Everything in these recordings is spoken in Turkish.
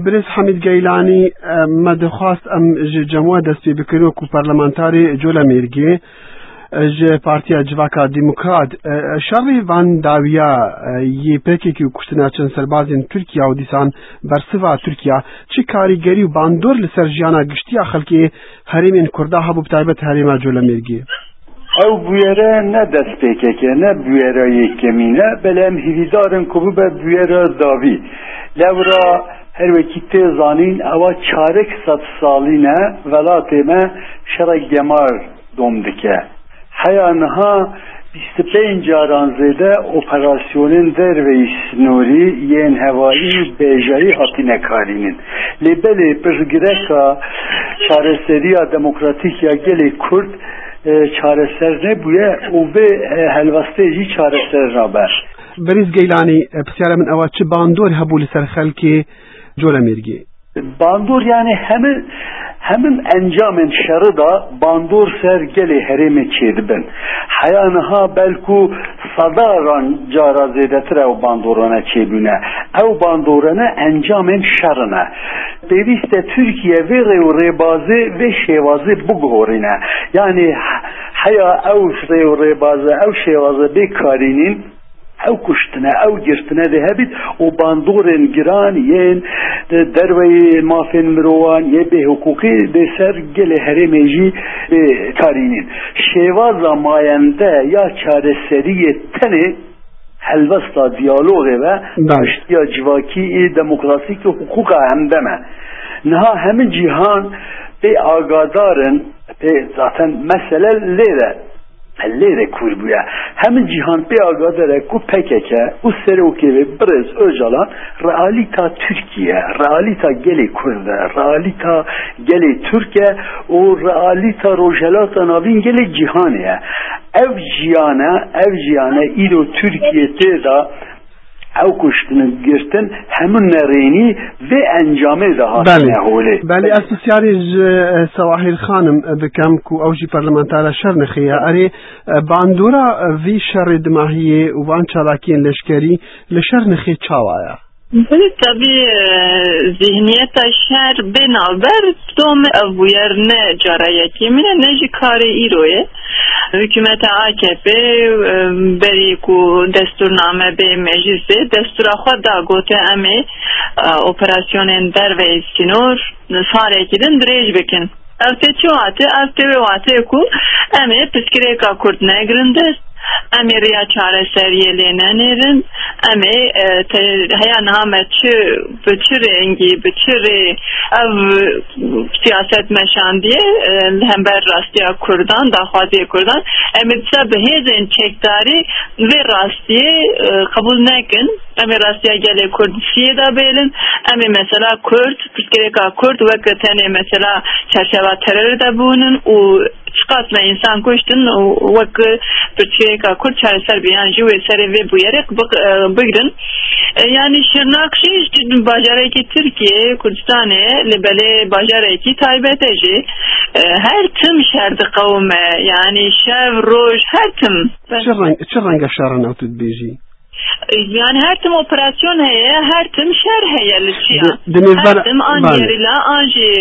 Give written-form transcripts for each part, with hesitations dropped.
برز حمید گیلانی مدخواست ام جموع دستی بکنو کو پارلمانتاری جولا میرگی ج پارتیا جواکا دموکرات شری وان داویا یی پکی کی کشتنا چن سربازین ترکیه و دیسان برسوا ترکیه چی کاریگری و باندور لسر جانا گشتیا خلکی حریم کردا هبو بتایبت حریم جولا میرگی او بویره نه دست پیکه نه بویره یکمینه بلهم هیویدارن کبو به بویره داوی لورا هر وکی تیزانین اوا چارک ست سالینه ولاتی ما شرک گمار دومدکه حیانها 25 جاران زیده اپراسیونین در و سنوری ین هوایی بیجایی حتی نکارینین لیبلی پرگرکا چارستری دموکراتیک یا گلی کرد چارەسەر نەبووە و بێ هەلوەستێژی چارەسەر نابەر. بەریز گەیلانی پرسیارە من ئەوە چ باندۆر هەبوو لەسەر خەڵکی جۆلە مێرگێ؟ باندۆر یعنی هەمن ئەنجامên şerî da باندۆر سەر gelê herêmê çêdibin. Heyanîha belkû sedaran cara zêdetir ew bandorane çêbûne. Ew bandorane encamên şerî ne. Pêwîst e Tirkiye vê rêw rêbazê vê şêwazê biguhorîne. Yani heya ew rêw rêbazê ew şêwazê bêkarînîn ew kuştine, ew girtine de hebit o bandorên giran yên derveyê mafên mirovan yê bê hukukî de ser gelê herêmê jî karînîn. Şêvaza mayende ya çareseriyê tenê helvesta diyalogê ve ya civakî demokrasîk hukuka hemdeme. Niha hemin cîhan bê agadarin bê zaten mesele lêre lêre kur bûye. Hemin cîhan pê agadere ku PKK û Serokê Brez Öcalan realîta Tirkiye, realîta gelê Kurd e, realîta gelê Türk e û realîta rojhelata navîn gelê cîhanê ye. Ev jiyane îro Tirkiye tê da ew kuştinin girtin hemin nerênî vê encamê de hatine holê. Belê ez pisyarê ji Sewahil Xanim bikim ku ew jî parlamentara şer nexiye erê bandora vî şerê dimahiyê û van çalakiyên leşkerî li şer nexê çawa ye? Tabii zihniyeta şer binaber dom evbuyer ne carayeki mine ne jî karê îro ye. Hükümete AKP beri ku desturname bê meclisê destura xwe da gote em ê operasyonên derve sînor salekî din dirêj bikin. Ev tê çi hate? Ev tê wê hate ku em ê piskirêka Kurd negirin dest, em ê riya çareseriyê lê nenêrin, em ê heya niha me bi çi rengî bi çi rê ev siyaset meşandiye hember rastiya Kurdan daxwaziyê Kurdan em ê disa bi hêzên çekdarî vê rastiyê qebûl nekin, em ê rastiya gelê Kurdisiyê da bêlin, em ê mesela Kurd piskirêka Kurd wek tenê mesela çerçeva terörê de bûnin û çıkasla insan kuştun vak Türkiye'ye Kürt çareser biyan jî wê serê vê bûyerek bigirin. Yani Şirnakşî bajarekî Tirkiye Kurdistanê li belê bajarekî taybet e jî her tim şer diqewime yani şev roj her tim. Çi renga şeran ew tu dibêjî? Yani her tim operasyon heye, her tim şer heye li çiyan. Her tim an yerîla an jî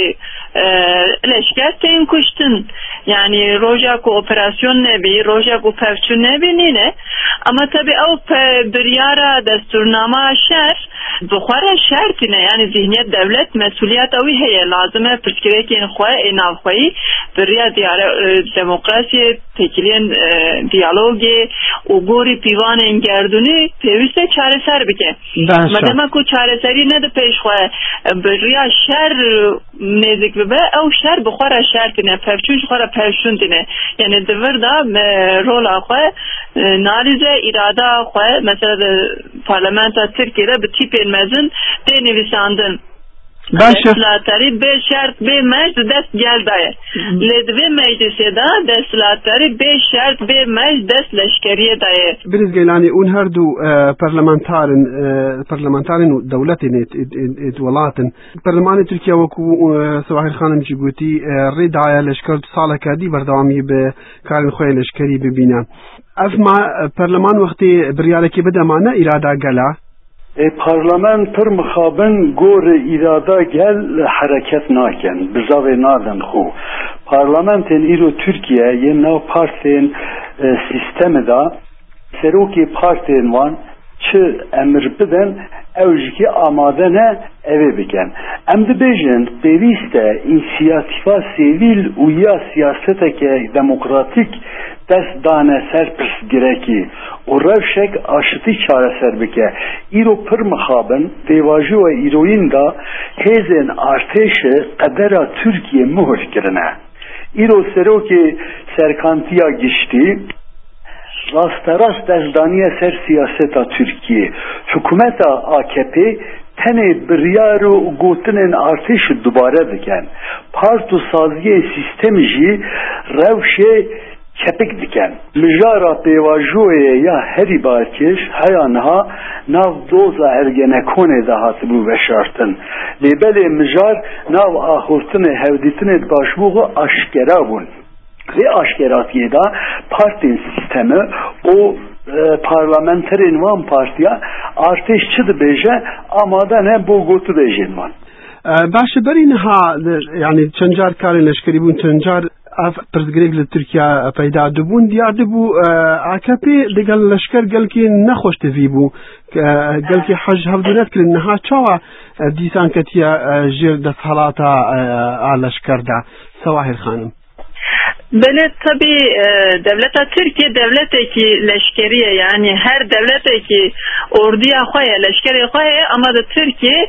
leşker tên kuştun. Yani roja ku operasyon nebi, roja ku pevçu nebi nine. Ama tabi ev biryara desturnama şer, bukhara şertine yani zihniyet devlet mesuliyet evi heye lazıme piskirekin xwe enav xweyi birya diyara demokrasiye tekiliyen diyaloge u gori pivanên gerdunî pêwîst e çareser bike. Madema ku çareseri ne de pêş xwe birya şer nêzik bibe ew şer bukhara şertine pevçûn ji xwe re pevşûndine. Yani divir da rola xwe nalize irada xwe mesela parlamenta Tirkiye'de bi tipên mezin tê nivîsandin. Deslatari bê şert bê mecd dest gel daye. Lê divê meclisê da deslatari bê şert bê mecd dest leşkeriyê daye. Biriz Geylani ûn her du parlamentarên û dewletên welatên Perlemanê Tirkiye wekû Sewahil Xanim jî gotî rê daye leşker saleke dî berdewamî bi karên xwe leşkerî bibîne. Ev perleman wextê biryarekê bide ma ne îrada gela? پارلمان پر مخابن گور ایرادا گل حرکت ناکن بزاوی نادن خو پارلمانتین ایرو ترکیه یه نو پارتین سیستم دا سروکی پارتین وان چه امر بدن اوجکی آماده نه اوه بکن ام ده بیجن بیویسته اینسیاتیفا سیویل و یا سیاسته که دموکراتیک دست دانه سر پرس گرکی و روشک آشتی چاره سر بکه ایرو پر مخابن دیواجو و ایروین دا هیزن ارتش قدر ترکیه مهر کرنه ایرو سرو که سرکانتیا گشتی راست دزدانی سر سیاستا ترکیه حکومت AKP تنه بریار و گوتن ارتش دوباره بکن پارت و سازی سیستم جی روش کپک دکن مجارا پیواجوه یا هری بارکش هیانها ناو دوزا ارگنکونه ده هاتبو بشارتن لیبل مجار ناو آخورتن هودیتن باشبوغ اشکرا بون ve aşkeratiye da parti sistemi o parlamenterin van partiye arteşçıdı beje ama da ne bu gotu bejin van. باشه برین ها یعنی چنجار کار لشکری بون چنجار پرزگریگ لترکیه پیدا دبون دیار دبو AKP لگل لشکر گل که نخوش تفی بو گل که حج هفدونت کل نها چاوا دیسان کتیا جیر دستحالاتا لشکر دا سواهر خانم بله tabii devleta Türkiye devleti ki leşkeriye yani her devleti ki orduya koya leşkeriye koya ama da Türkiye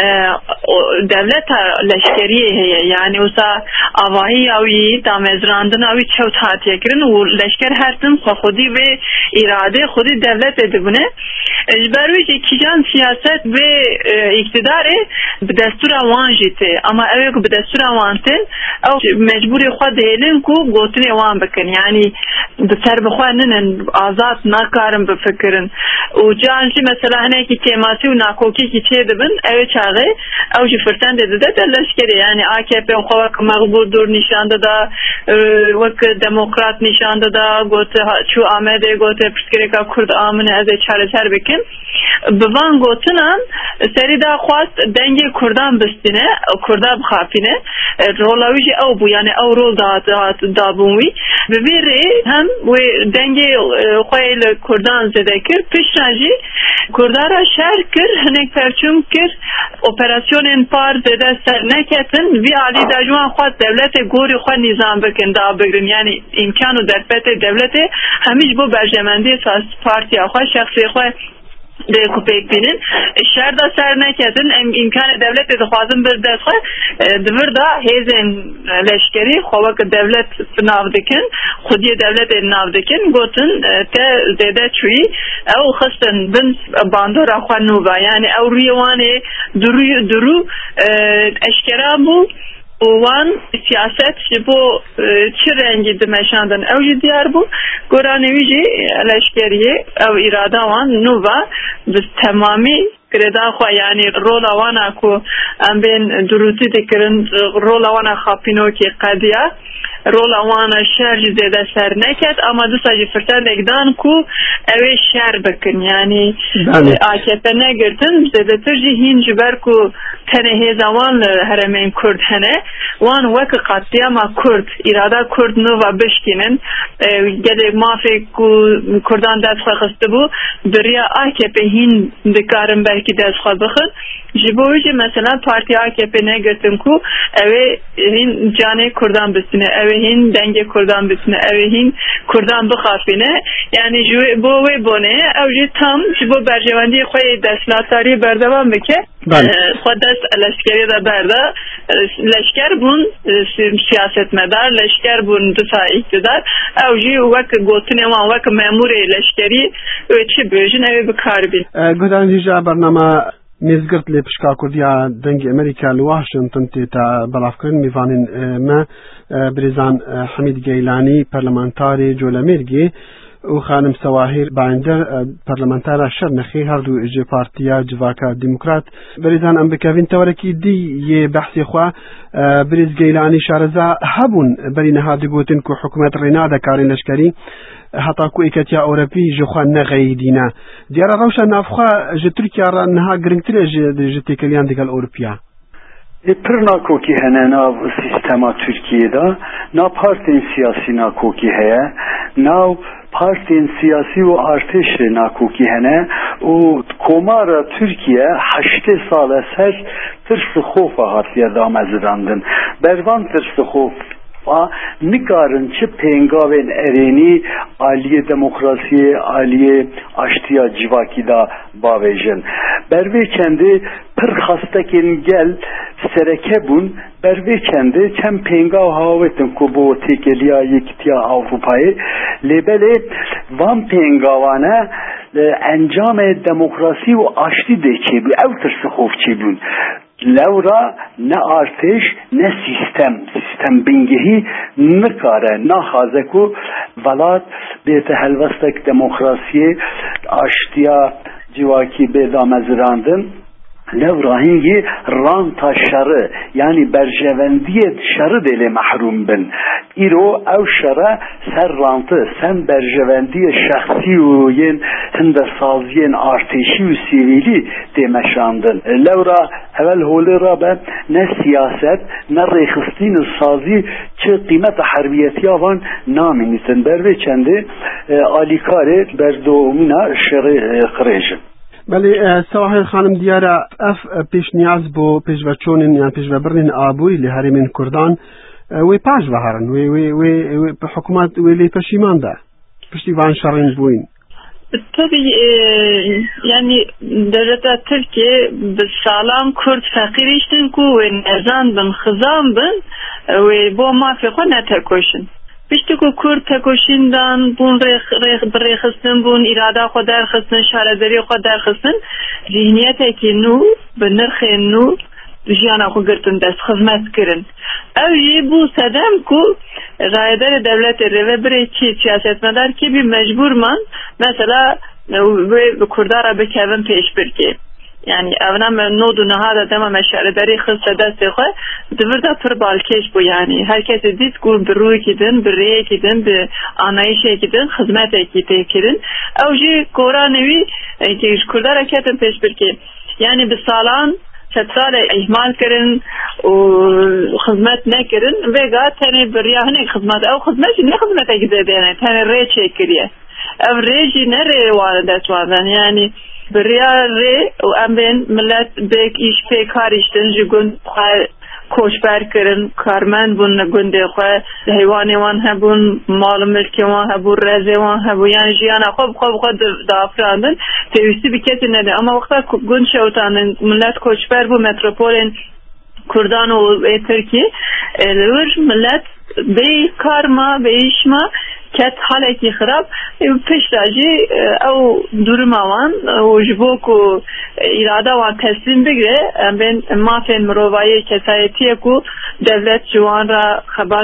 devleta leşkeriye heye yani usa avahi avi damezrandın avi çevt hatiye kirin o leşker her tüm khudi ve irade khudi devlet edibune ejberuji kijan siyaset ve iktidarı bidestura wanjite ama evet bidestura wantin او mecburi khud helin ku gotine wan bikin yani ser bixwanin azat nakarin bifikirin u canji mesela hani ki temasi u nakoki ki çedibin ev çağı ev ji firtan dedi de leşkeri yani AKP xwak mağburdur nişanda da vak demokrat nişanda da got şu amede got psikreka kurd amine ez çare bikin bivan gotinan seri da xwast denge kurdan bistine kurda bxafine rolawi ew bu yani ew rol da بومی ببیره هم و دنگه خویل کردان زده کرد پیشنجی کردارا شهر کرد هنک پرچوم کرد اپراسیون پار زده سر نکتن وی علی دجوان خواهد دولت گوری خواهد نظام بکن دا بگرن یعنی امکان و درپت دولت همیش بو برجمندی پارتی خواهد شخصی خواهد de kupek binin şerda ser nekedin imkan devlet de xwazin bir dest xwe divir da hêzên leşkerî xwek devlet nav dikin xudiye devlet nav dikin gotin te zêde çûyî ew xistin bin bandora xwe nûva yani ew rûyê wanê durû eşkera bû وان سیاست جبو چه رنگی دمشاندن او جی دیار بو گرانوی جی لشکریه او اراده وان نووا بس تمامی کرده خوا یعنی رولا وانا کو ام بین دروتی دکرن رولا وانا خاپینو کی قدیا رولا وانا شهر زیده سر نکد اما دو ساجی فرتر دکدان کو اوی شهر بکن یعنی AKP نگردن زیده تر جی هین جبر کو تنه زمان هرمین کرد هنه وان وک قطیاما کرد اراده کرد نو و بشکینن گده مافی کو کردان دست خسته بو دریا AKP هین دکارن belki ders xwabixin ji bo wî jî mesela partiya AKP negirtin ku ew ê hîn canê Kurdan bistine ew ê hîn dengê Kurdan bistine ew ê hîn Kurdan bixafîne yani ji bo wê bonê ew jî tam ji bo berjewendiyê xwe yê desthilatdariyê berdewam bike xwe dest leşkerî de berda leşker bûn siyasetmedar leşker bûn disa iktidar ew jî wek gotinê wan wek memûrê leşkerî ew çi bêjin ew ê bikarbîn گودان دیجا برنامه میزگرد لی پشکا کردیا دنگ امریکا لواشنطن تیتا بلافکرین میوانین ما بریزان حمید گیلانی پرلمانتاری جولمیرگی و خانم سواهیر باندر پارلمانتارا شەرنەخی هەردوو ژێ پارتیا جواکە دیموکرات بەریزان ئەم بکەوین تەوەرەکی دی یێ بەحسی خوا بریز گەیلانی شارەزا هەبوون بەری نەها دەگوتن کو حکومەت ڕێنادەکارێن لەشکەری هەتاکو ئیکەتیا ئەوروپی ژخوا نەغەیدینە دیارە ڕەوشە نافخوا ژە تورکیا ڕە نەها گرنگترە ژە تێکەلیان دەگەڵ ئەوروپیا پر ناکۆکی هەنە ناو سیستەما تورکیەدا ناو پارتین سیاسی ناکۆکی هەیە ناو پارتین سیاسی و ئارتێش ناکۆکی هەنە و کۆمارە تورکیە 8 ساڵە سەر ترس خۆفە هاتیە دامەزراندن بەروان ترس خۆف نکارن چه پێنگاوێن ئەرێنی ئالیە دەموکراسیە ئالیە ئاشتیا جیواکی دا باوێژن بەروێ چەندێ پر خەستەکێن گەل سەرەکە بوون بەروێ چەندێ چەند پێنگاو هاوێتن کو بۆ تێکەلیا یەکتیا ئەوروپایە لێبەلێ وان پێنگاوانە ئەنجامێ دەموکراسی و ئاشتی دێچێ بوو ئەو ترس خۆف چێ بوون لورا نه ارتش نه سیستم بینگهی نکاره نخازکو ولات بیت هلوستک دموکراسی آشتیا جواکی به دامزراندن لوراهنگی ران تا شره یعنی برجوندی شره دل محروم بن ایرو او شره سر رانته سن برجوندی شخصی و ین هندسازین ارتشی و سیویلی دمشاندن لورا اول هولی را به نه سیاست نه ریخستین سازی چه قیمت حربیتی آوان نامینیتن بروی چنده آلیکاره بردومینا شره قریجن بەڵێ سەواهیر خانم دیارە ئەف پێشنیاز بۆ پێشڤەچۆنن یان پێشڤەبڕنین ئابووری لە هەرێمێن کوردان وێ پاش بەهارن وێ حکوومەت وێ لێ پەشیماندا پشتیوان شەڕین بووین tabii yani devleta Türkiye sağlam Kürt fakir işten ku ve nezan bin xizam bin ve bu mafya ne tekoşun Piştiko Kürt tekoşindan bun rexistin bun irada xo derxistin şaradari xo derxistin zihniyete ki nu bi nirxê nu jiyana xo girtin dest xizmet kirin ev jî bu sedem ku rayedar devlet reve birê çi siyasetmedar ki bir mecburman mesela ve Kurdara bikevin pêşbirkê yani evna nodu nehada dema meşaredari xiste destê xwe divir da pir balkêş bû yani herkesê dît ku bi rûyekî din bi rêyekî din bi anayişekî din xizmetekî tê kirin ew jî goranê wî ki ji Kurdara ketin pêşbirkê yani bi salan salê ihmal kirin û xizmet nekirin vêga tenê biriya hinek xizmet ew xizmet jî ne xizmetekî dêdêne tenê rê çêkiriye ev rê jî ne rê wan destwandan yani بریا ری و ام بین ملت بیک ایش پیکار ایشتن جگون خواه کوشبر کرن کارمند بون نگونده خواه حیوانی وان هبون مال ملکی وان هبون رزی وان هبون یعنی جیانا خواه دافراندن تیوستی بی کسی نده اما وقتا گون شوتاندن ملت کوشبر بو متروپولین کردان و ترکی لور ملت بی کارما بی ایشما کت حالکی خراب پشتاجی او durmawan و جبوکو اراده وان تسلیم بگیره بین مافین مروایی کسایتیه کو devlet جوان را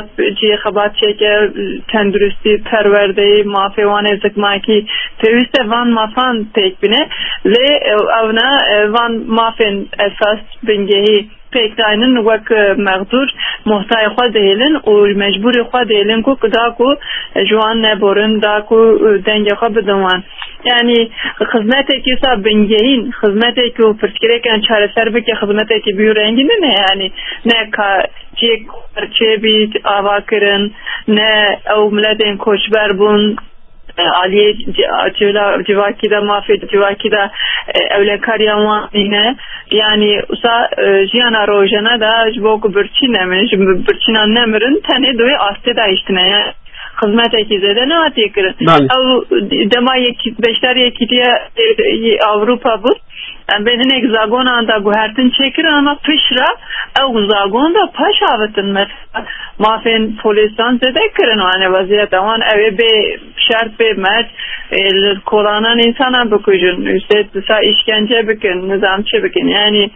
خبات چکه تندرستی پرورده مافی وان ازدکماکی پیوسته وان مافان پیک بینه لی اونا وان مافین اساس بنگهی پیکداینن وک مقدور محتای خود دیلن و مجبور خود دیلن کو دا کو جوان نبورن دا کو دنگ خود بدوان yani hizmete ki sa bengehîn hizmete ki o pirskirêkan çareser bike hizmete ki bî rengîne ne yani ne ka çêk çêbî ava kirin ne ew miletên koçber bûn aliye civakî da mafê civakî da ewlekariyan wan ne yani usa jiyana rojana da ji bo ku birçî nemin ji birçînan nemirin tenê doyê astê da îştine yani xizmeteki zede ne hatiye kirin ew dema beşler yekîtiye Avrupa bu ben hinek zagonan da guhertin çekirin ama pişra ew zagon da paş avitin mesela mafên polistan zede kirin yani vaziyet wan ew bê şert bê mert kolanan insana bikujin üstelik işkence bikin nizamçı bikin yani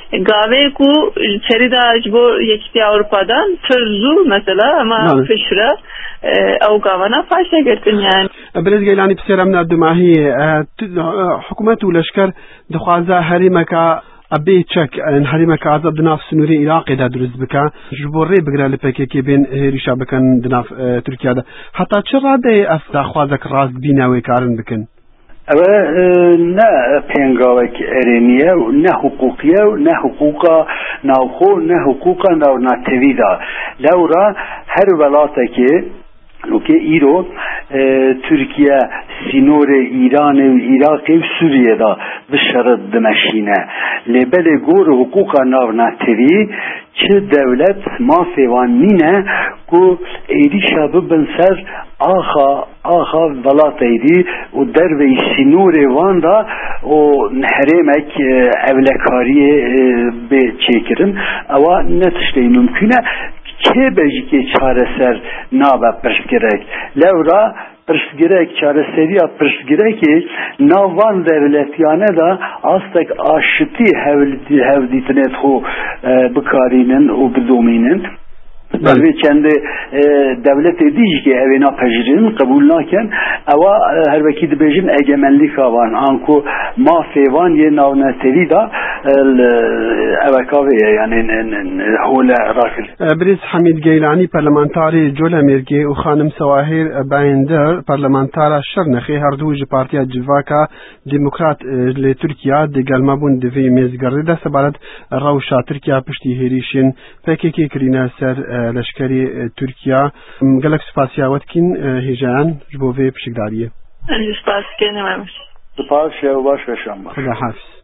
گاوه کو سری داج بو یکی Avrupa'dan tırzu mesela ama peşre او گاوانا فاشا گرتن yani. برز گیلانی پسرم ندماهی حکومت و لشکر دخوازه هریمکا ابي تشك ان هريمك عزب دناف سنوري عراق دا درز بك جبوري بقرا لبكي بين هيريشا بكن دناف تركيا دا حتى چرا اف داخوازك راس بيناوي كارن بكن نه پنگاوک ارینیه نه حقوقیه نه حقوقا ناوخو نه حقوقا ناو ناتویدا لورا هر ولاته که که ایرو ترکیه سینور ایران و عراق و سوریه دا بشرط دمشینه لبل گور حقوقا ناو ناتوی چه دولت ما فیوان مینه که ایدی شابه بنسر آخا ولات ایدی و در وی سینور وان دا و نحرمک اولکاری به چیکرن اوا نتشتی ممکنه که بجی که چاره سر نابه پرسگرک لورا پرسگرک چاره سری پرسگرکی ناوان دولتیانه دا آستک آشتی هودیتنت خو بکارینن و بدومینن بلوی چند دولت دیجی که اوینا پجرین قبول نکن اوا هر وکی دبیجن اگمنلی خوان آنکو ما فیوان یه ناونتوی دا اوکاوی یعنی حول راکل. بریز حمید گیلانی پارلمانتاری جولا میرگی و خانم سواهیر باندر پارلمانتارا شرنخی هر دوج پارتیا جواکا دموکرات لترکیا دگل مبون دوی میزگرده دا سبارد روشا ترکیا پشتی هیریشن پکیکی کرینه سر لشکری ترکیا گلک سپاسیاوت کین هجان جبوه پشکداریه سپاس کنم سپاس شو باش بشم خدا حافظ.